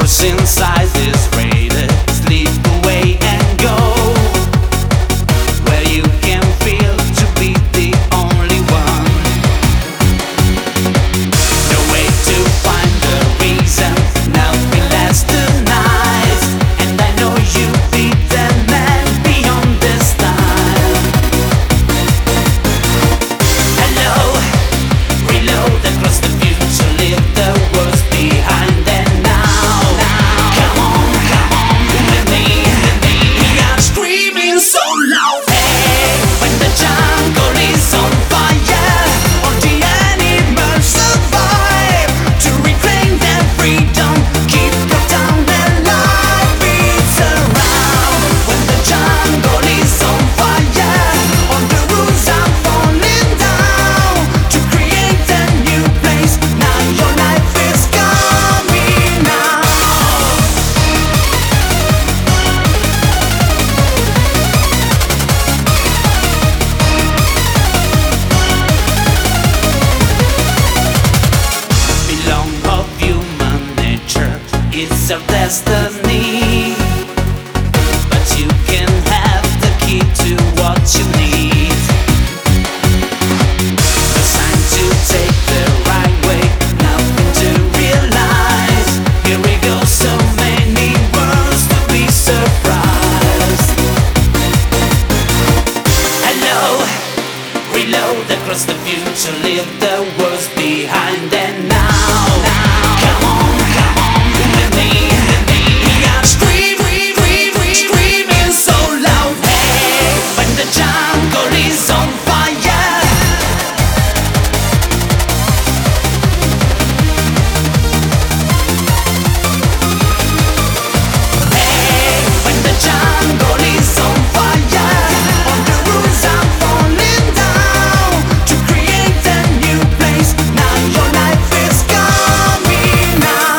What's inside this radar? Sleep away and go where you can feel to be the only one. No way to find the reason, nothing less than nice. And I know you be the man beyond this time. Hello, reload across the future, leave the worst behind. And now, come on, with me. We are screaming so loud. Hey, when the jungle is on fire, all the animals survive to reclaim their freedom. Keep your tongue alive, it's around. When the jungle is on fire, all the rules are falling down to create a new place. Now your life is coming now. Belong of human nature, it's our destiny.